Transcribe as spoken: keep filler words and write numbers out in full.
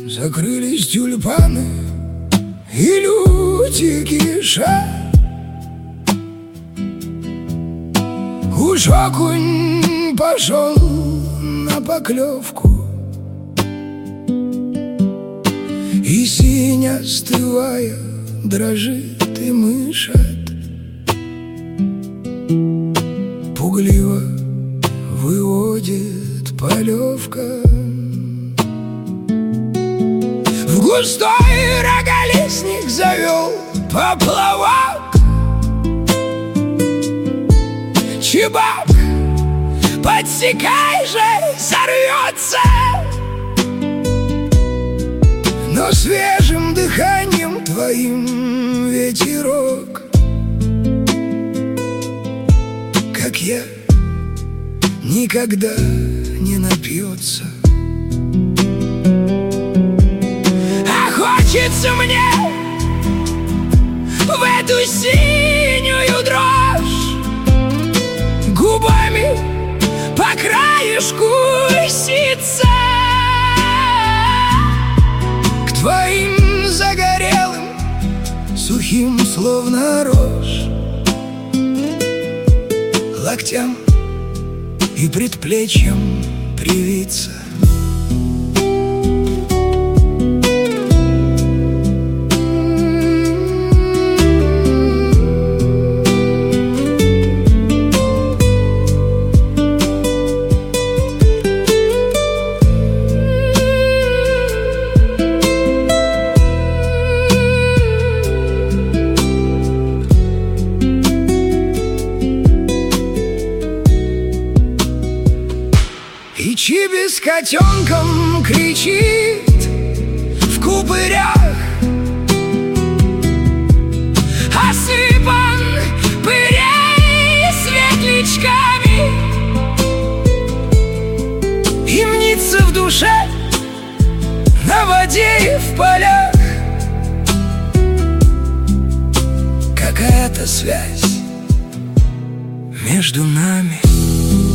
Закрылись тюльпаны и люди кишат. Уж окунь пошел на поклевку, и синь, остывая, дрожит и мышат. Пугливо выводит полевка. В густой роголистник завел поплавок. Чебак, подсекай же, сорвется. Но свежим дыханием твоим ветерок, как я, никогда не напьется. А хочется мне в эту синюю дрожь губами по краешку ситься к твоим загорелым, сухим, словно рожь, локтям и предплечьям привиться. И Чиби с котенком кричит в купырях, осыпан пырей светлячками. И мнится в душе, на воде и в полях, какая-то связь между нами.